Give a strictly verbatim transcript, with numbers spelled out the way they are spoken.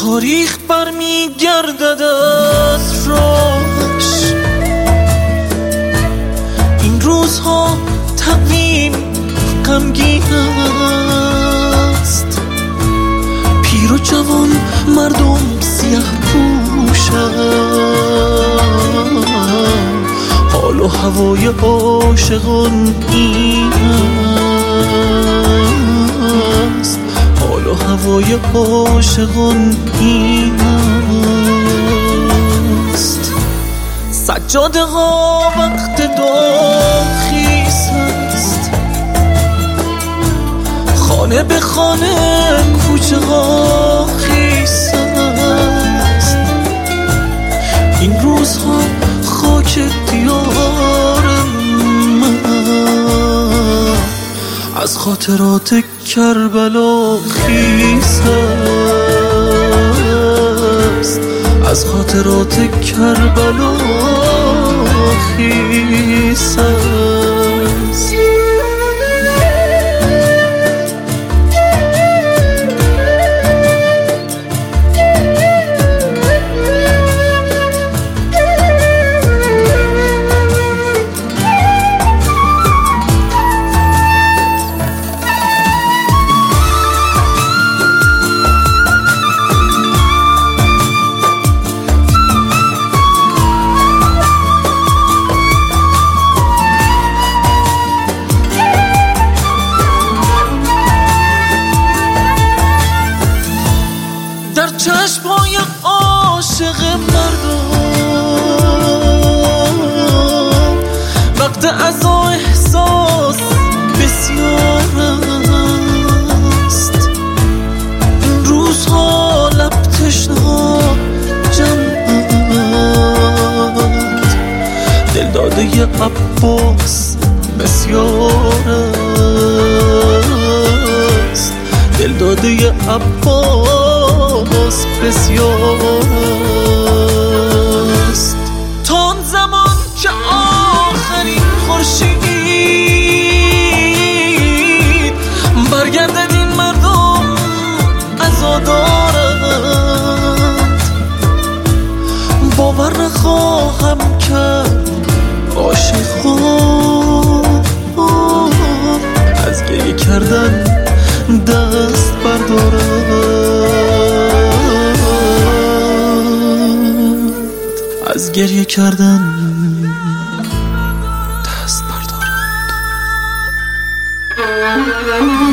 تاریخ برمی گردد از راهش. این روزها تقویم غمگین است، پیر و جوان مردم سیاه پوشند. حال و هوای عاشقان این است، حال و هوای عاشقان این است. سجاده ها وقت داخیز است، خانه به خانه کوچه ها خیس است. این روزها خاک دیار من از خاطرات کربلا خیس است، از خاطرات کربلا خیس است. در چشم‌های عاشق مردم وقت عزا احساس بسیار است. این روزها لب تشنه‌ها جمع‌اند، دلداده عباس بسیار است، دلداده عباس بسیار است. تا آن زمان که آخرین خورشید برگردد این مردم عزا دارند. باور نخواهم کرد عاشقان از گریه کردن دست بردارند، از گریه کردن دست بردارند.